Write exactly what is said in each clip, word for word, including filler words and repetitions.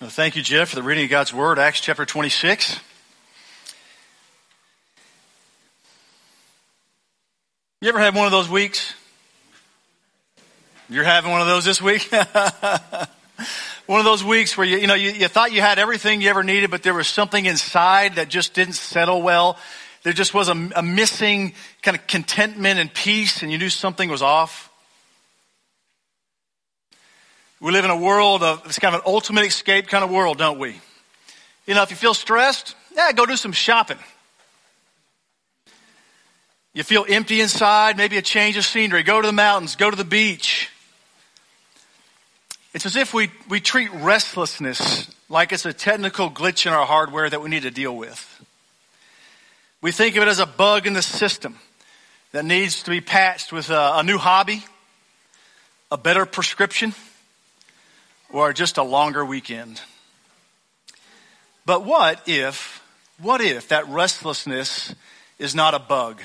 Well, thank you, Jeff, for the reading of God's Word, Acts chapter twenty-six. You ever had one of those weeks? You're having one of those this week? One of those weeks where you, you know, you, you thought you had everything you ever needed, but there was something inside that just didn't settle well. There just was a, a missing kind of contentment and peace, and you knew something was off. We live in a world of, it's kind of an ultimate escape kind of world, don't we? You know, if you feel stressed, yeah, go do some shopping. You feel empty inside, maybe a change of scenery. Go to the mountains, go to the beach. It's as if we, we treat restlessness like it's a technical glitch in our hardware that we need to deal with. We think of it as a bug in the system that needs to be patched with a, a new hobby, a better prescription, or just a longer weekend. But what if, what if that restlessness is not a bug?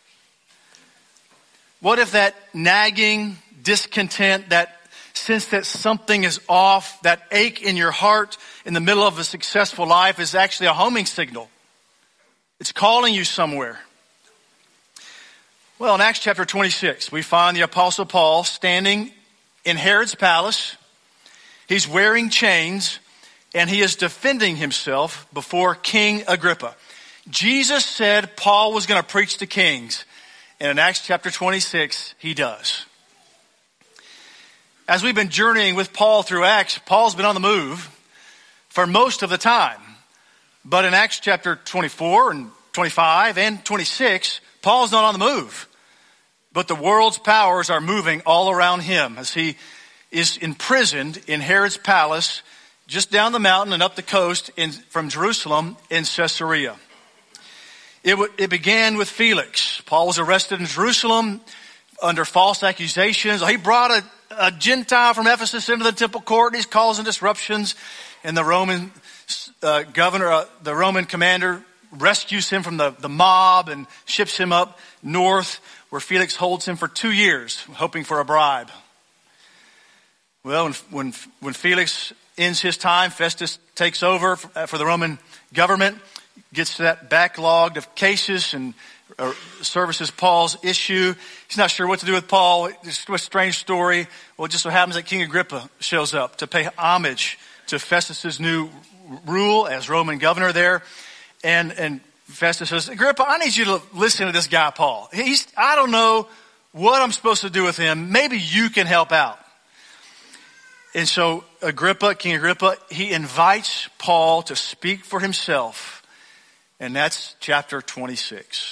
What if that nagging discontent, that sense that something is off, that ache in your heart in the middle of a successful life is actually a homing signal? It's calling you somewhere. Well, in Acts chapter twenty-six, we find the Apostle Paul standing in Herod's palace. He's wearing chains, and he is defending himself before King Agrippa. Jesus said Paul was going to preach to kings, and in Acts chapter twenty-six, he does. As we've been journeying with Paul through Acts, Paul's been on the move for most of the time. But in Acts chapter twenty-four and twenty-five and twenty-six, Paul's not on the move. But the world's powers are moving all around him as he is imprisoned in Herod's palace just down the mountain and up the coast in, from Jerusalem in Caesarea. It, w- it began with Felix. Paul was arrested in Jerusalem under false accusations. He brought a, a Gentile from Ephesus into the temple court, and he's causing disruptions. And the Roman uh, governor, uh, the Roman commander, rescues him from the, the mob and ships him up north, where Felix holds him for two years, hoping for a bribe. Well, when, when, when Felix ends his time, Festus takes over for, for the Roman government, gets to that backlogged of cases and uh, services Paul's issue. He's not sure what to do with Paul. It's a strange story. Well, it just so happens that King Agrippa shows up to pay homage to Festus's new rule as Roman governor there. And, and Festus says, Agrippa, I need you to listen to this guy, Paul. He's, I don't know what I'm supposed to do with him. Maybe you can help out. And so Agrippa, King Agrippa, he invites Paul to speak for himself. And that's chapter twenty-six.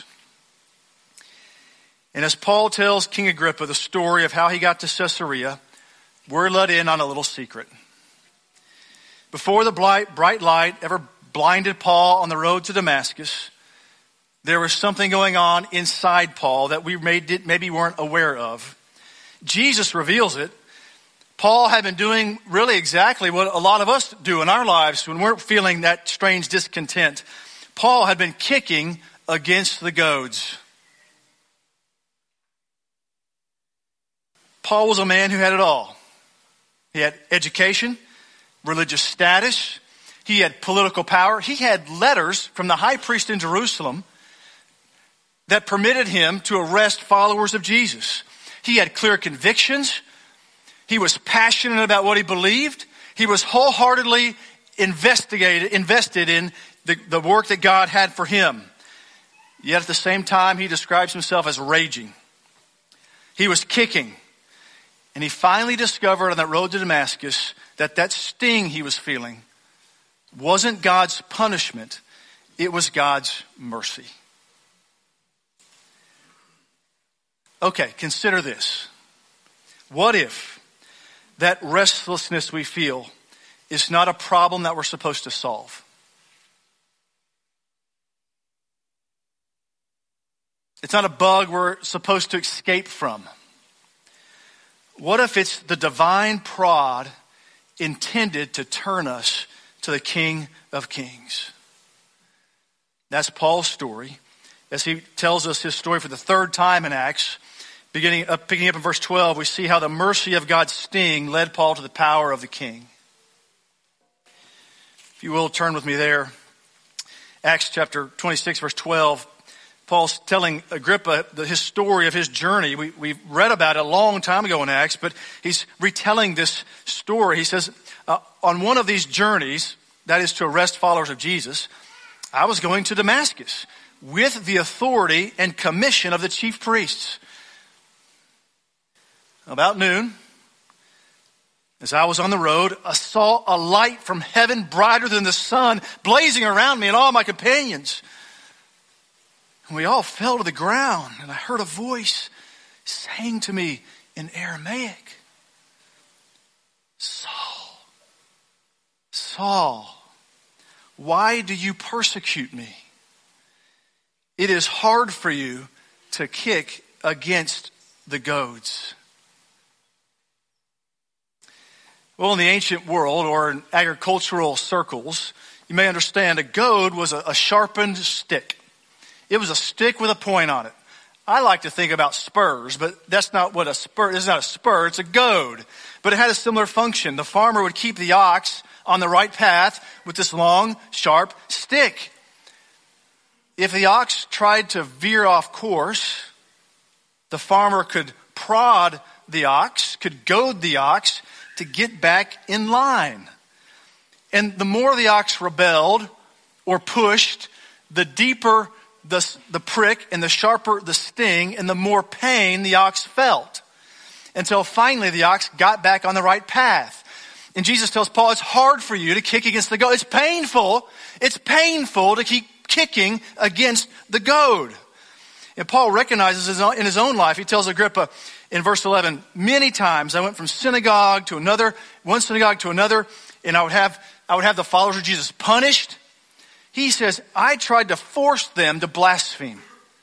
And as Paul tells King Agrippa the story of how he got to Caesarea, we're let in on a little secret. Before the bright, bright light ever blinded Paul on the road to Damascus, there was something going on inside Paul that we maybe weren't aware of. Jesus reveals it. Paul had been doing really exactly what a lot of us do in our lives when we're feeling that strange discontent. Paul had been kicking against the goads. Paul was a man who had it all. He had education, religious status. He had political power. He had letters from the high priest in Jerusalem that permitted him to arrest followers of Jesus. He had clear convictions. He was passionate about what he believed. He was wholeheartedly investigated, invested in the, the work that God had for him. Yet at the same time, he describes himself as raging. He was kicking. And he finally discovered on that road to Damascus that that sting he was feeling wasn't God's punishment. It was God's mercy. Okay, consider this. What if that restlessness we feel is not a problem that we're supposed to solve? It's not a bug we're supposed to escape from. What if it's the divine prod intended to turn us to the King of Kings? That's Paul's story. As he tells us his story for the third time in Acts, beginning up, picking up in verse twelve, we see how the mercy of God's sting led Paul to the power of the King. If you will, turn with me there. Acts chapter twenty-six, verse twelve. Paul's telling Agrippa the, his story of his journey. We, we read about it a long time ago in Acts, but he's retelling this story. He says, uh, on one of these journeys, that is to arrest followers of Jesus, I was going to Damascus with the authority and commission of the chief priests. About noon, as I was on the road, I saw a light from heaven brighter than the sun blazing around me and all my companions. And we all fell to the ground, and I heard a voice saying to me in Aramaic, Saul, Saul, why do you persecute me? It is hard for you to kick against the goads. Well, in the ancient world or in agricultural circles, you may understand a goad was a, a sharpened stick. It was a stick with a point on it. I like to think about spurs, but that's not what a spur is. It's not a spur, it's a goad. But it had a similar function. The farmer would keep the ox on the right path with this long, sharp stick. If the ox tried to veer off course, the farmer could prod the ox, could goad the ox to get back in line. And the more the ox rebelled or pushed, the deeper the, the prick and the sharper the sting and the more pain the ox felt. Until finally the ox got back on the right path. And Jesus tells Paul, it's hard for you to kick against the goad. It's painful. It's painful to keep kicking against the goad. And Paul recognizes in his own life, he tells Agrippa in verse eleven, many times I went from synagogue to another, one synagogue to another, and I would have, I would have the followers of Jesus punished. He says, I tried to force them to blaspheme.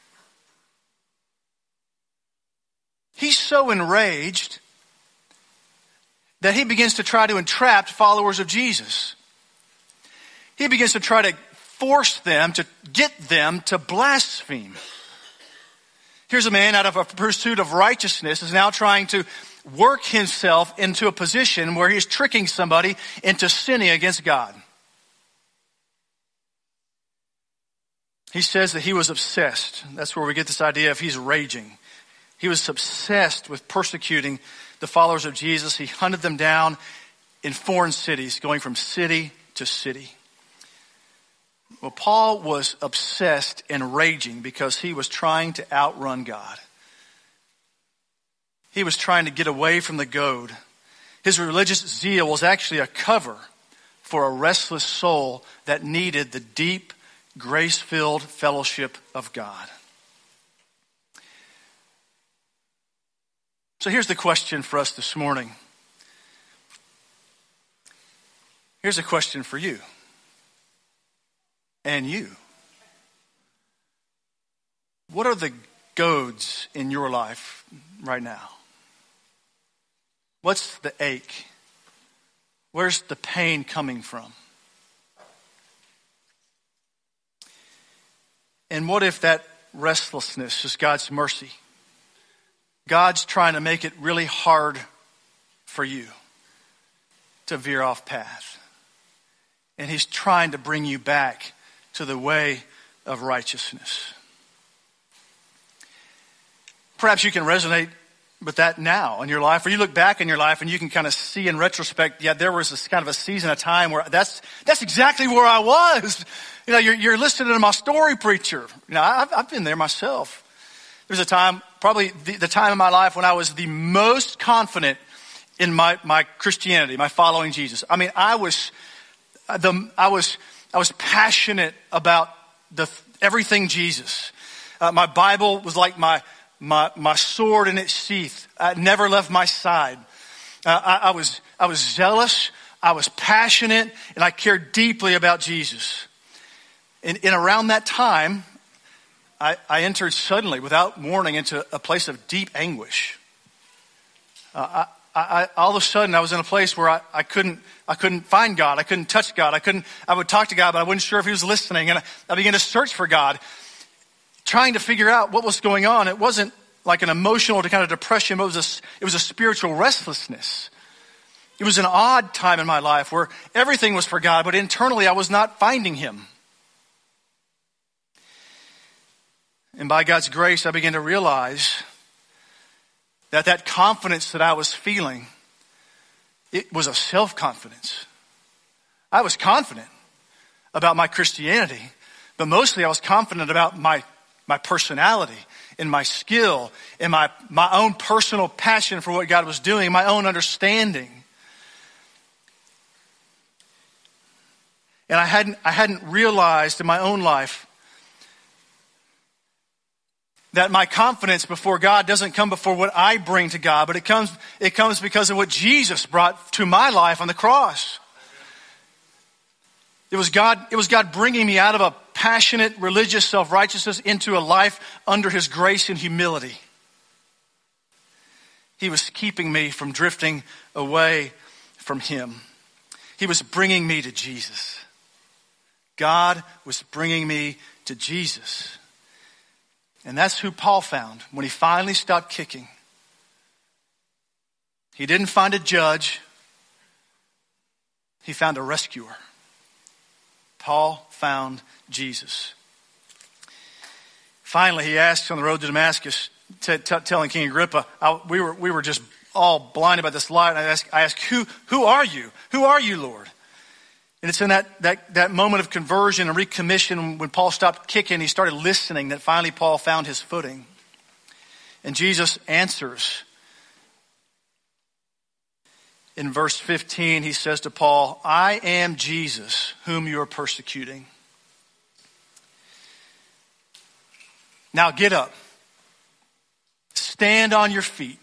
He's so enraged that he begins to try to entrap followers of Jesus. He begins to try to force them, to get them to blaspheme. Here's a man out of a pursuit of righteousness is now trying to work himself into a position where he's tricking somebody into sinning against God. He says that he was obsessed. That's where we get this idea of he's raging. He was obsessed with persecuting the followers of Jesus. He hunted them down in foreign cities, going from city to city. Well, Paul was obsessed and raging because he was trying to outrun God. He was trying to get away from the goad. His religious zeal was actually a cover for a restless soul that needed the deep, grace-filled fellowship of God. So here's the question for us this morning. Here's a question for you. And you. What are the goads in your life right now? What's the ache? Where's the pain coming from? And what if that restlessness is God's mercy? God's trying to make it really hard for you to veer off path. And he's trying to bring you back to the way of righteousness. Perhaps you can resonate with that now in your life, or you look back in your life and you can kind of see in retrospect, yeah, there was this kind of a season of time where that's that's exactly where I was. You know, you're, you're listening to my story preacher. You know, I've, I've been there myself. There's a time, probably the, the time in my life when I was the most confident in my, my Christianity, my following Jesus. I mean, I was the I was I was passionate about the everything Jesus. Uh, my Bible was like my my my sword in its sheath. It never left my side. Uh, I, I was I was zealous. I was passionate, and I cared deeply about Jesus. And, and around that time, I, I entered suddenly, without warning, into a place of deep anguish. Uh, I, I, all of a sudden, I was in a place where I, I couldn't, I couldn't find God. I couldn't touch God. I couldn't. I would talk to God, but I wasn't sure if He was listening. And I, I began to search for God, trying to figure out what was going on. It wasn't like an emotional kind of depression, but it was a, it was a spiritual restlessness. It was an odd time in my life where everything was for God, but internally I was not finding him. And by God's grace, I began to realize that that confidence that I was feeling, it was a self-confidence. I was confident about my Christianity, but mostly I was confident about my, my personality and my skill and my, my own personal passion for what God was doing, my own understanding. And I hadn't, I hadn't realized in my own life that my confidence before God doesn't come before what I bring to God, but it comes, it comes because of what Jesus brought to my life on the cross. It was God, it was God bringing me out of a passionate religious self-righteousness into a life under his grace and humility. He was keeping me from drifting away from him. He was bringing me to Jesus. God was bringing me to Jesus. And that's who Paul found when he finally stopped kicking. He didn't find a judge. He found a rescuer. Paul found Jesus. Finally, he asked on the road to Damascus, t- t- telling King Agrippa, I, we were we were just all blinded by this light. And I asked, I asked, who who are you? Who are you, Lord? And it's in that, that, that moment of conversion and recommission when Paul stopped kicking, he started listening, that finally Paul found his footing. And Jesus answers. In verse fifteen, he says to Paul, I am Jesus, whom you are persecuting. Now get up. Stand on your feet.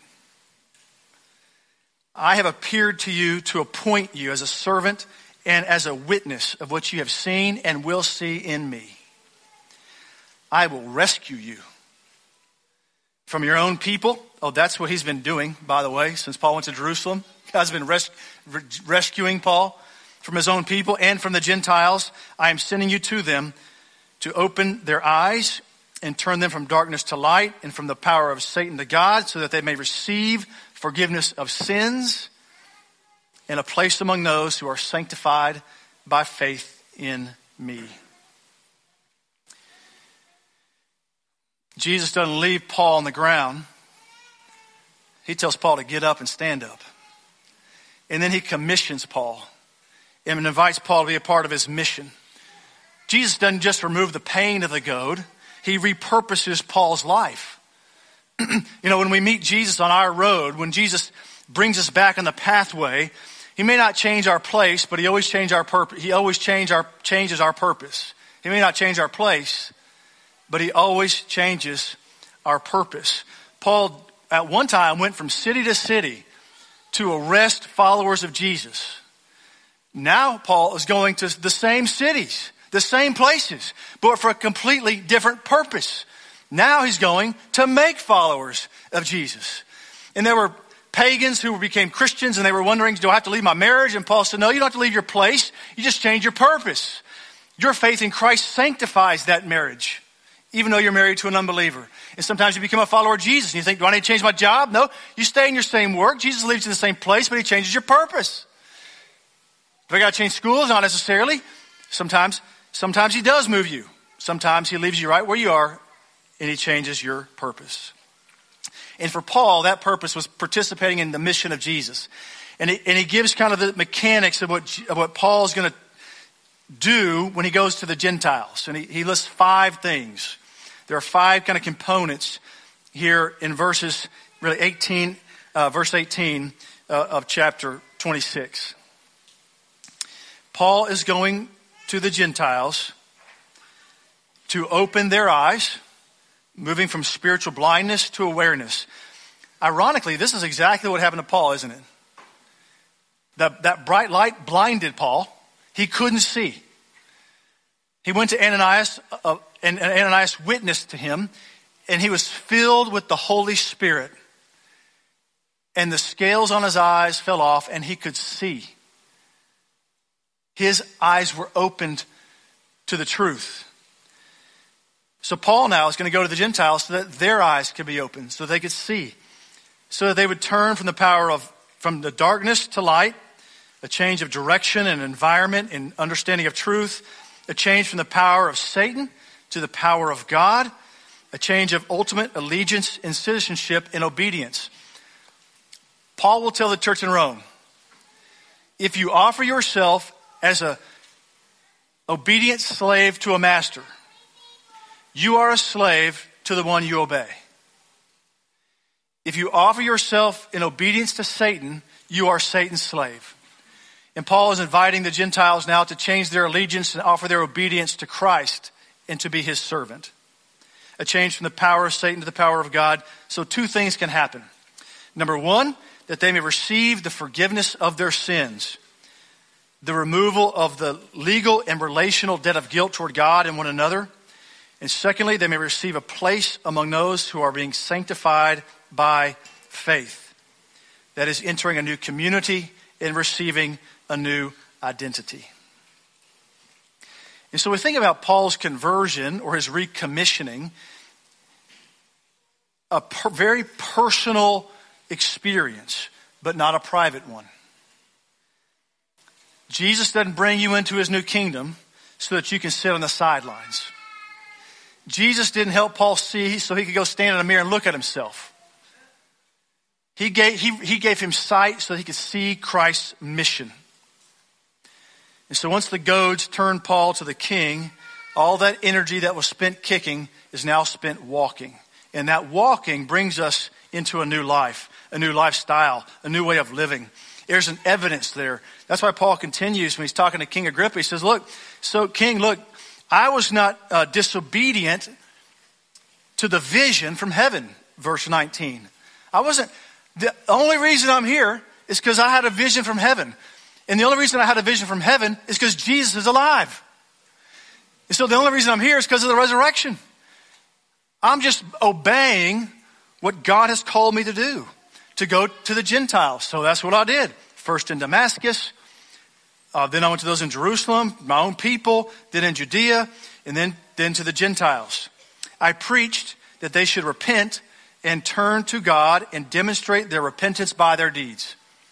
I have appeared to you to appoint you as a servant and as a witness of what you have seen and will see in me. I will rescue you from your own people. Oh, that's what he's been doing, by the way, since Paul went to Jerusalem. God's been res- rescuing Paul from his own people and from the Gentiles. I am sending you to them to open their eyes and turn them from darkness to light and from the power of Satan to God, so that they may receive forgiveness of sins and a place among those who are sanctified by faith in me. Jesus doesn't leave Paul on the ground. He tells Paul to get up and stand up. And then he commissions Paul and invites Paul to be a part of his mission. Jesus doesn't just remove the pain of the goad. He repurposes Paul's life. You know, when we meet Jesus on our road, when Jesus brings us back on the pathway, he may not change our place, but he always change our purpose. He always change our, changes our purpose. He may not change our place, but he always changes our purpose. Paul, at one time, went from city to city to arrest followers of Jesus. Now Paul is going to the same cities, the same places, but for a completely different purpose. Now he's going to make followers of Jesus. And there were pagans who became Christians, and they were wondering, do I have to leave my marriage? And Paul said, no, you don't have to leave your place. You just change your purpose. Your faith in Christ sanctifies that marriage, even though you're married to an unbeliever. And sometimes you become a follower of Jesus, and you think, do I need to change my job? No, you stay in your same work. Jesus leaves you in the same place, but he changes your purpose. Do I got to change schools? Not necessarily. Sometimes, sometimes he does move you. Sometimes he leaves you right where you are, and he changes your purpose. And for Paul, that purpose was participating in the mission of Jesus. And he, and he gives kind of the mechanics of what, of what Paul is going to do when he goes to the Gentiles. And he, he lists five things. There are five kind of components here in verses, really eighteen, uh, verse eighteen uh, of chapter twenty-six. Paul is going to the Gentiles to open their eyes, moving from spiritual blindness to awareness. Ironically, this is exactly what happened to Paul, isn't it? That, that bright light blinded Paul. He couldn't see. He went to Ananias, uh, and Ananias witnessed to him, and he was filled with the Holy Spirit. And the scales on his eyes fell off, and he could see. His eyes were opened to the truth. So Paul now is going to go to the Gentiles so that their eyes could be opened, so they could see, so that they would turn from the power of, from the darkness to light, a change of direction and environment and understanding of truth, a change from the power of Satan to the power of God, a change of ultimate allegiance and citizenship and obedience. Paul will tell the church in Rome, if you offer yourself as a obedient slave to a master, you are a slave to the one you obey. If you offer yourself in obedience to Satan, you are Satan's slave. And Paul is inviting the Gentiles now to change their allegiance and offer their obedience to Christ and to be his servant. A change from the power of Satan to the power of God. So two things can happen. Number one, that they may receive the forgiveness of their sins, the removal of the legal and relational debt of guilt toward God and one another. And secondly, they may receive a place among those who are being sanctified by faith. That is, entering a new community and receiving a new identity. And so we think about Paul's conversion or his recommissioning, a per- very personal experience, but not a private one. Jesus doesn't bring you into his new kingdom so that you can sit on the sidelines. Jesus didn't help Paul see so he could go stand in a mirror and look at himself. He gave, he, he gave him sight so that he could see Christ's mission. And so once the goads turned Paul to the king, all that energy that was spent kicking is now spent walking. And that walking brings us into a new life, a new lifestyle, a new way of living. There's an evidence there. That's why Paul continues when he's talking to King Agrippa. He says, look, so King, look, I was not uh, disobedient to the vision from heaven, verse nineteen. I wasn't, the only reason I'm here is because I had a vision from heaven. And the only reason I had a vision from heaven is because Jesus is alive. And so the only reason I'm here is because of the resurrection. I'm just obeying what God has called me to do, to go to the Gentiles. So that's what I did. First in Damascus, uh, then I went to those in Jerusalem, my own people, then in Judea, and then, then to the Gentiles. I preached that they should repent and turn to God and demonstrate their repentance by their deeds.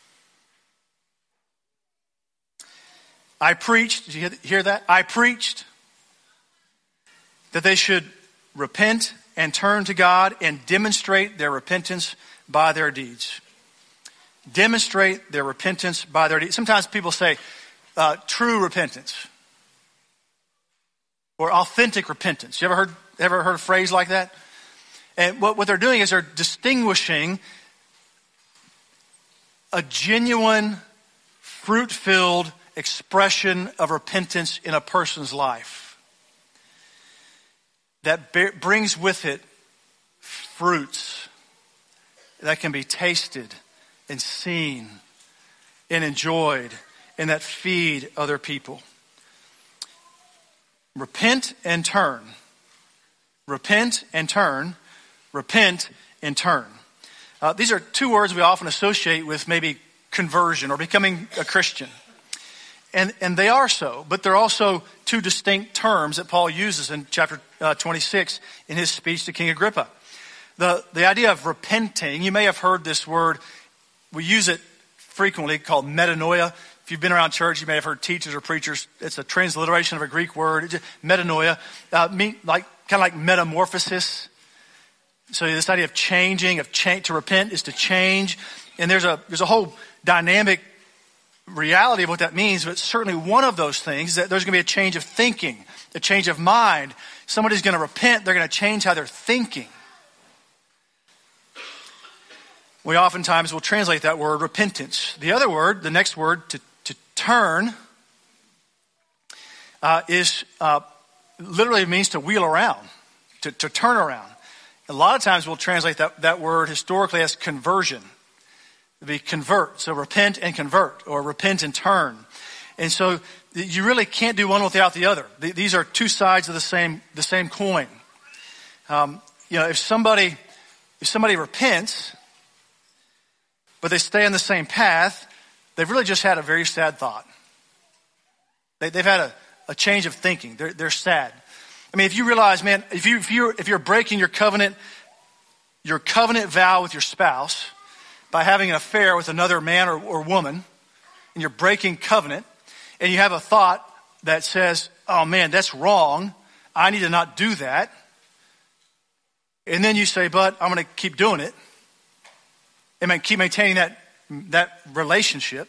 I preached, did you hear that? I preached that they should repent and turn to God and demonstrate their repentance by their deeds. Demonstrate their repentance by their deeds. Sometimes people say uh, true repentance or authentic repentance. You ever heard ever heard a phrase like that? And what, what they're doing is they're distinguishing a genuine, fruit-filled expression of repentance in a person's life that bear, brings with it fruits that can be tasted and seen and enjoyed and that feed other people. Repent and turn. Repent and turn. Repent and turn. Uh, these are two words we often associate with maybe conversion or becoming a Christian. And, and they are so, but they're also two distinct terms that Paul uses in chapter uh, twenty-six in his speech to King Agrippa. The, the idea of repenting, you may have heard this word, we use it frequently, called metanoia. If you've been around church, you may have heard teachers or preachers, it's a transliteration of a Greek word, it's just, metanoia, uh, mean, like, kind of like metamorphosis. So this idea of changing, of change, to repent is to change. And there's a, there's a whole dynamic reality of what that means, but certainly one of those things is that there's going to be a change of thinking, a change of mind. Somebody's going to repent, they're going to change how they're thinking. We oftentimes will translate that word repentance. The other word, the next word, to, to turn, uh, is uh, literally means to wheel around, to, to turn around. A lot of times we'll translate that, that word historically as conversion. It'd be convert. So repent and convert, or repent and turn. And so you really can't do one without the other. These are two sides of the same the same coin. Um, you know, if somebody if somebody repents, but they stay on the same path, they've really just had a very sad thought. They, they've had a, a change of thinking. They're they're sad. I mean, if you realize, man, if you if you if you're breaking your covenant, your covenant vow with your spouse by having an affair with another man or, or woman, and you're breaking covenant, and you have a thought that says, oh man, that's wrong. I need to not do that. And then you say, but I'm going to keep doing it. And keep maintaining that, that relationship.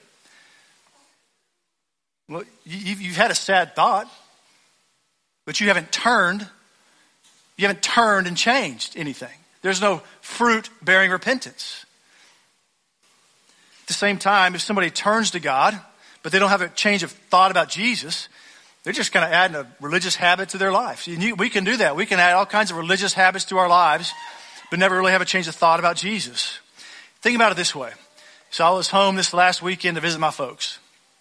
Well, you've, you've had a sad thought, but you haven't turned. You haven't turned and changed anything. There's no fruit-bearing repentance. At the same time, if somebody turns to God, but they don't have a change of thought about Jesus, they're just kind of adding a religious habit to their life. And you, we can do that. We can add all kinds of religious habits to our lives, but never really have a change of thought about Jesus. Think about it this way. So I was home this last weekend to visit my folks.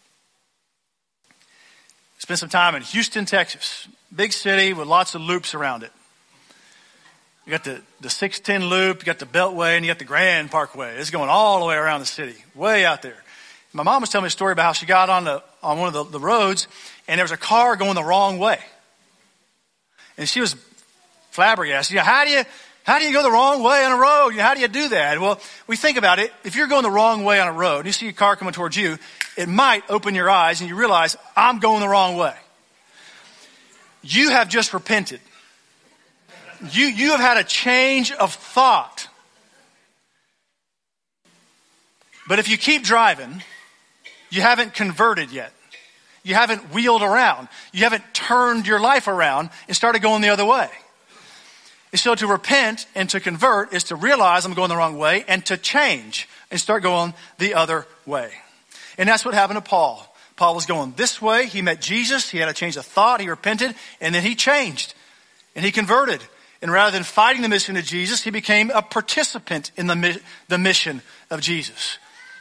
Spent some time in Houston, Texas. Big city with lots of loops around it. You got the, the six ten loop, you got the Beltway, and you got the Grand Parkway. It's going all the way around the city, way out there. My mom was telling me a story about how she got on the on one of the, the roads, and there was a car going the wrong way. And she was flabbergasted. You know, how do you how do you go the wrong way on a road? You know, how do you do that? Well, we think about it. If you're going the wrong way on a road, and you see a car coming towards you, it might open your eyes, and you realize, I'm going the wrong way. You have just repented. You, you have had a change of thought. But if you keep driving, you haven't converted yet. You haven't wheeled around. You haven't turned your life around and started going the other way. And so to repent and to convert is to realize I'm going the wrong way and to change and start going the other way. And that's what happened to Paul. Paul was going this way. He met Jesus. He had a change of thought. He repented, and then he changed and he converted. And rather than fighting the mission of Jesus, he became a participant in the, the mission of Jesus.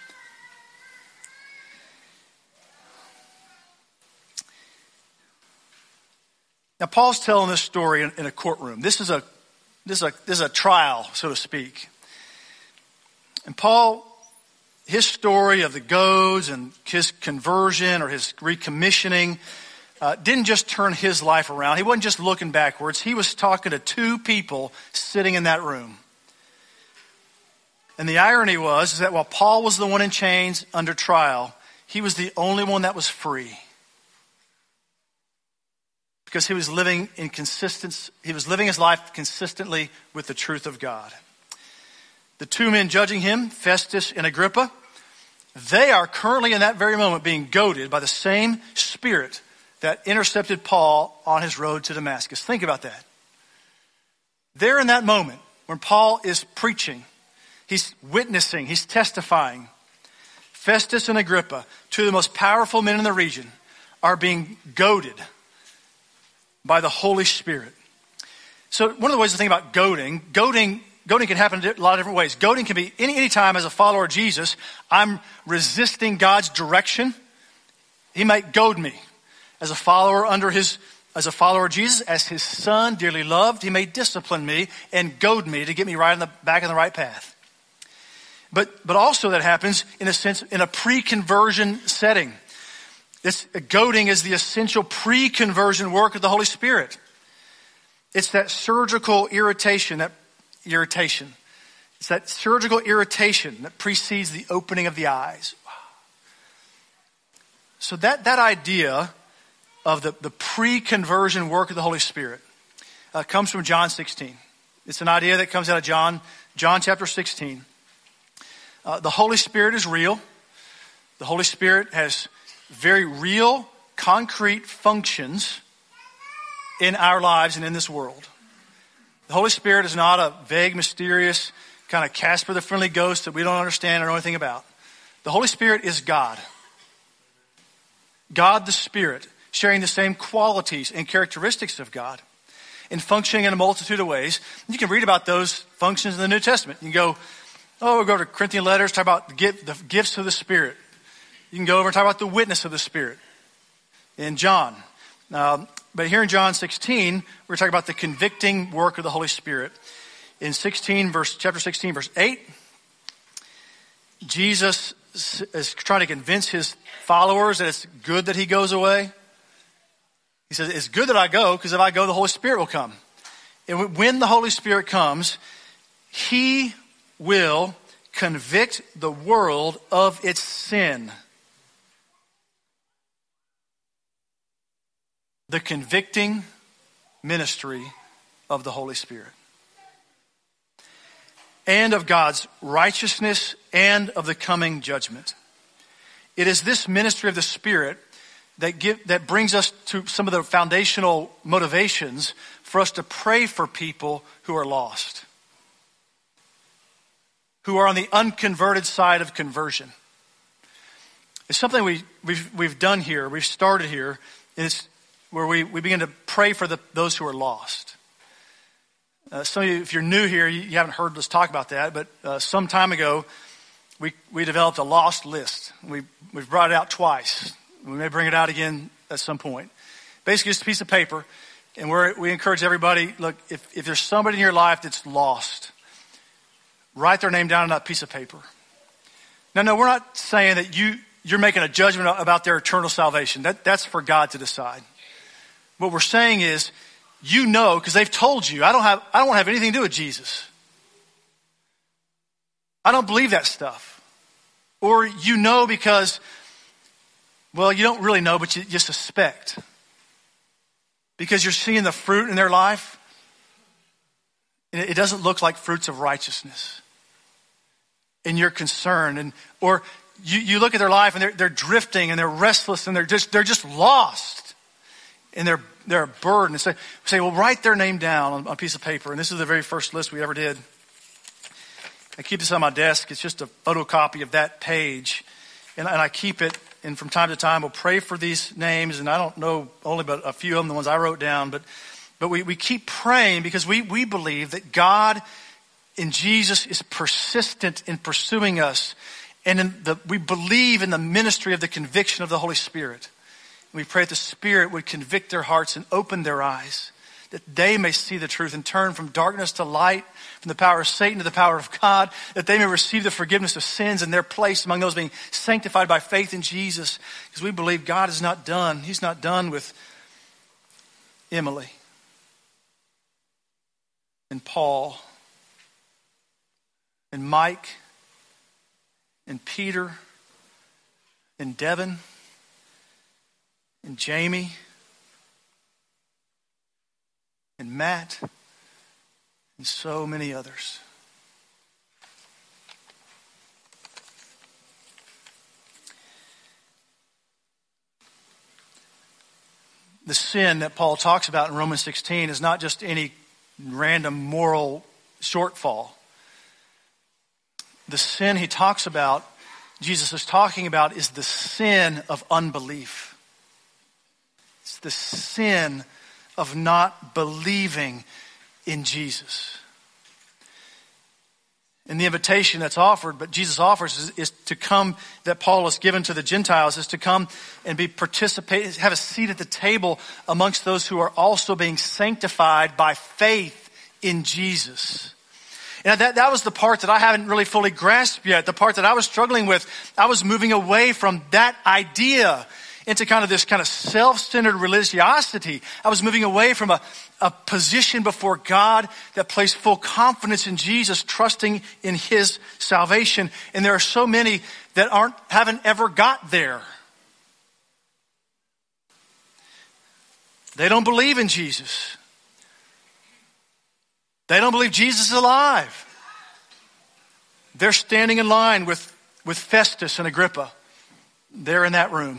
Now, Paul's telling this story in, in a courtroom. This is a, this is a, this is a trial, so to speak. And Paul, his story of the goads and his conversion or his recommissioning uh, didn't just turn his life around. He wasn't just looking backwards. He was talking to two people sitting in that room. And the irony was is that while Paul was the one in chains under trial, he was the only one that was free. Because he was living in consistency, he was living his life consistently with the truth of God. The two men judging him, Festus and Agrippa, they are currently in that very moment being goaded by the same spirit that intercepted Paul on his road to Damascus. Think about that. They're in that moment when Paul is preaching, he's witnessing, he's testifying. Festus and Agrippa, two of the most powerful men in the region, are being goaded by the Holy Spirit. So one of the ways to think about goading, goading, goading can happen in a lot of different ways. Goading can be any, any time as a follower of Jesus, I'm resisting God's direction. He might goad me. As a follower under his, as a follower of Jesus, as his son, dearly loved, he may discipline me and goad me to get me right in the back on the right path. But, but also that happens in a sense, in a pre-conversion setting. This goading is the essential pre-conversion work of the Holy Spirit. It's that surgical irritation, that irritation. It's that surgical irritation that precedes the opening of the eyes. Wow. So that, that idea of the, the pre-conversion work of the Holy Spirit uh, comes from John sixteen. It's an idea that comes out of John, John chapter sixteen. Uh, the Holy Spirit is real. The Holy Spirit has very real, concrete functions in our lives and in this world. The Holy Spirit is not a vague, mysterious, kind of Casper the Friendly Ghost that we don't understand or know anything about. The Holy Spirit is God. God the Spirit, sharing the same qualities and characteristics of God and functioning in a multitude of ways. You can read about those functions in the New Testament. You can go, oh, we'll go to Corinthian letters, talk about the, gift, the gifts of the Spirit. You can go over and talk about the witness of the Spirit in John. Um, but here in John sixteen, we're talking about the convicting work of the Holy Spirit. In sixteen, verse chapter sixteen, verse eight, Jesus is trying to convince his followers that it's good that he goes away. He says, it's good that I go, because if I go, the Holy Spirit will come. And when the Holy Spirit comes, he will convict the world of its sin. the convicting ministry of the Holy Spirit, and of God's righteousness and of the coming judgment. It is this ministry of the Spirit that give, that brings us to some of the foundational motivations for us to pray for people who are lost, who are on the unconverted side of conversion. It's something we, we've, we've done here, we've started here, and it's where we, we begin to pray for the, those who are lost. Uh, some of you, if you're new here, you, you haven't heard us talk about that, but uh, some time ago, we, we developed a lost list. We, we've brought it out twice. We may bring it out again at some point. Basically, just a piece of paper, and we're, we encourage everybody, look, if, if there's somebody in your life that's lost, write their name down on that piece of paper. Now, no, we're not saying that you, you're making a judgment about their eternal salvation. That, that's for God to decide. What we're saying is, you know, because they've told you, I don't have, I don't want to have anything to do with Jesus. I don't believe that stuff. Or you know because, well, you don't really know, but you, you suspect. Because you're seeing the fruit in their life, and it doesn't look like fruits of righteousness. And you're concerned, and or you, you look at their life and they're they're drifting and they're restless and they're just they're just lost. And they're they're a burden. And say, say, well, write their name down on, on a piece of paper. And this is the very first list we ever did. I keep this on my desk. It's just a photocopy of that page. And, and I keep it. And from time to time, we'll pray for these names. And I don't know only but a few of them, the ones I wrote down. But but we, we keep praying because we, we believe that God in Jesus is persistent in pursuing us. And in the, we believe in the ministry of the conviction of the Holy Spirit. We pray that the Spirit would convict their hearts and open their eyes, that they may see the truth and turn from darkness to light, from the power of Satan to the power of God, that they may receive the forgiveness of sins and their place among those being sanctified by faith in Jesus. Because we believe God is not done. He's not done with Emily and Paul and Mike and Peter and Devin and Jamie, and Matt, and so many others. The sin that Paul talks about in Romans sixteen is not just any random moral shortfall. The sin he talks about, Jesus is talking about, is the sin of unbelief. It's the sin of not believing in Jesus. And the invitation that's offered, but Jesus offers, is, is to come, that Paul has given to the Gentiles, is to come and be participate, have a seat at the table amongst those who are also being sanctified by faith in Jesus. And that, that was the part that I haven't really fully grasped yet. The part that I was struggling with, I was moving away from that idea into kind of this kind of self-centered religiosity. I was moving away from a, a position before God that placed full confidence in Jesus, trusting in his salvation. And there are so many that aren't, haven't ever got there. They don't believe in Jesus. They don't believe Jesus is alive. They're standing in line with, with Festus and Agrippa. They're in that room.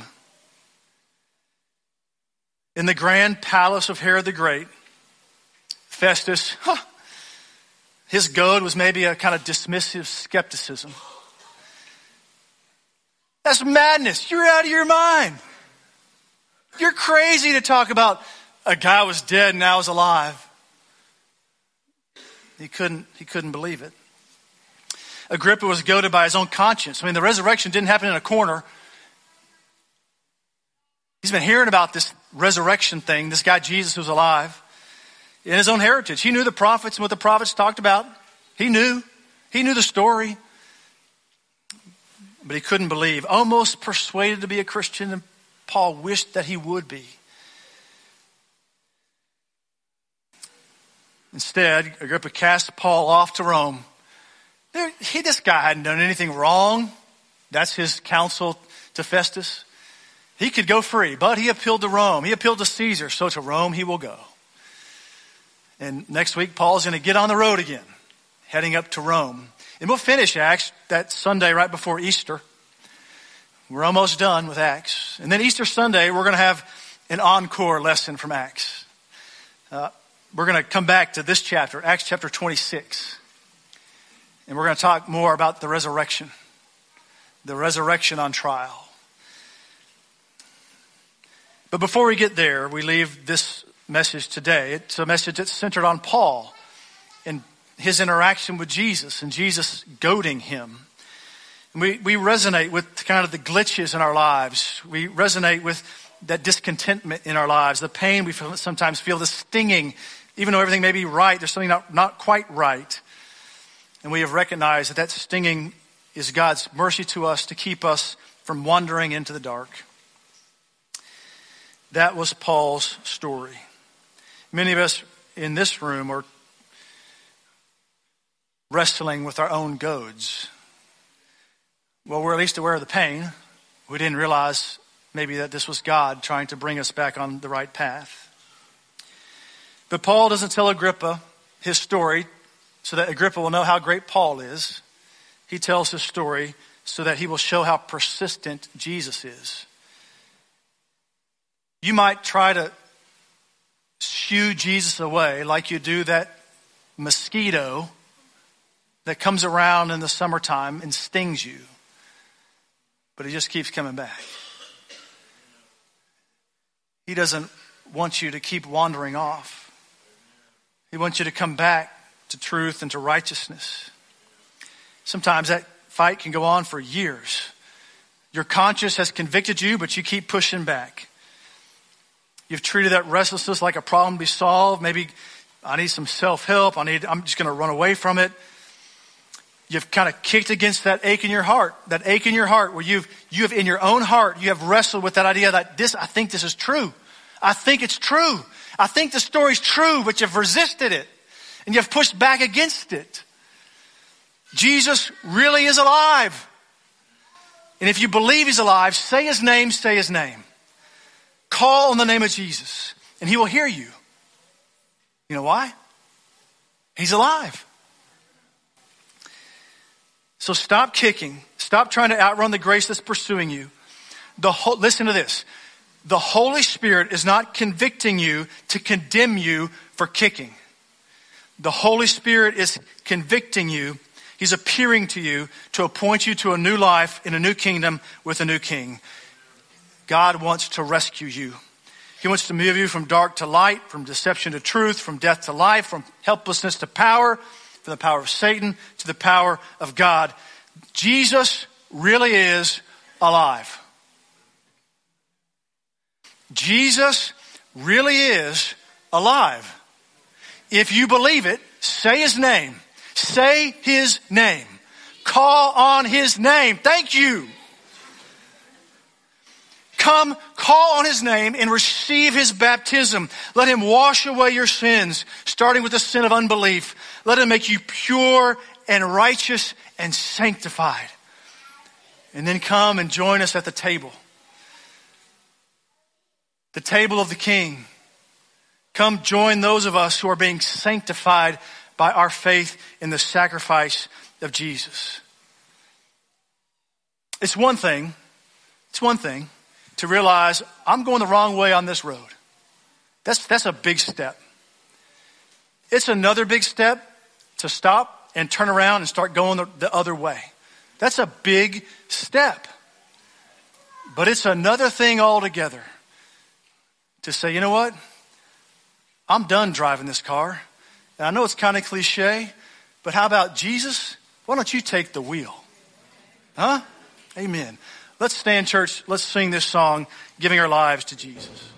In the grand palace of Herod the Great, Festus, huh, his goad was maybe a kind of dismissive skepticism. That's madness. You're out of your mind. You're crazy to talk about a guy was dead and now is alive. He couldn't, he couldn't believe it. Agrippa was goaded by his own conscience. I mean, the resurrection didn't happen in a corner. He's been hearing about this resurrection thing, this guy Jesus who's alive, in his own heritage. He knew the prophets and what the prophets talked about. He knew. He knew the story. But he couldn't believe. Almost persuaded to be a Christian, and Paul wished that he would be. Instead, Agrippa cast Paul off to Rome. There, he, this guy hadn't done anything wrong. That's his counsel to Festus. He could go free, but he appealed to Rome. He appealed to Caesar, so to Rome he will go. And next week, Paul's going to get on the road again, heading up to Rome. And we'll finish Acts that Sunday right before Easter. We're almost done with Acts. And then Easter Sunday, we're going to have an encore lesson from Acts. Uh, we're going to come back to this chapter, Acts chapter twenty-six. And we're going to talk more about the resurrection. The resurrection on trial. But before we get there, we leave this message today. It's a message that's centered on Paul and his interaction with Jesus and Jesus goading him. And we, we resonate with kind of the glitches in our lives. We resonate with that discontentment in our lives, the pain we feel, sometimes feel, the stinging, even though everything may be right, there's something not, not quite right. And we have recognized that that stinging is God's mercy to us to keep us from wandering into the dark. That was Paul's story. Many of us in this room are wrestling with our own goads. Well, we're at least aware of the pain. We didn't realize maybe that this was God trying to bring us back on the right path. But Paul doesn't tell Agrippa his story so that Agrippa will know how great Paul is. He tells his story so that he will show how persistent Jesus is. You might try to shoo Jesus away like you do that mosquito that comes around in the summertime and stings you. But he just keeps coming back. He doesn't want you to keep wandering off. He wants you to come back to truth and to righteousness. Sometimes that fight can go on for years. Your conscience has convicted you, but you keep pushing back. You've treated that restlessness like a problem to be solved. Maybe I need some self-help. I need, I'm just going to run away from it. You've kind of kicked against that ache in your heart, that ache in your heart where you've, you have in your own heart, you have wrestled with that idea that this, I think this is true. I think it's true. I think the story's true, but you've resisted it and you've pushed back against it. Jesus really is alive. And if you believe he's alive, say his name, say his name. Call on the name of Jesus and he will hear you. You know why? He's alive. So stop kicking. Stop trying to outrun the grace that's pursuing you. The whole, listen to this. The Holy Spirit is not convicting you to condemn you for kicking. The Holy Spirit is convicting you. He's appearing to you to appoint you to a new life in a new kingdom with a new king. God wants to rescue you. He wants to move you from dark to light, from deception to truth, from death to life, from helplessness to power, from the power of Satan to the power of God. Jesus really is alive. Jesus really is alive. If you believe it, say his name. Say his name. Call on his name. Thank you. Come, call on his name and receive his baptism. Let him wash away your sins, starting with the sin of unbelief. Let him make you pure and righteous and sanctified. And then come and join us at the table. The table of the King. Come join those of us who are being sanctified by our faith in the sacrifice of Jesus. It's one thing, it's one thing to realize I'm going the wrong way on this road. That's, that's a big step. It's another big step to stop and turn around and start going the, the other way. That's a big step. But it's another thing altogether to say, you know what? I'm done driving this car. And I know it's kind of cliche, but how about Jesus? Why don't you take the wheel? Huh? Amen. Let's stand, church. Let's sing this song, giving our lives to Jesus.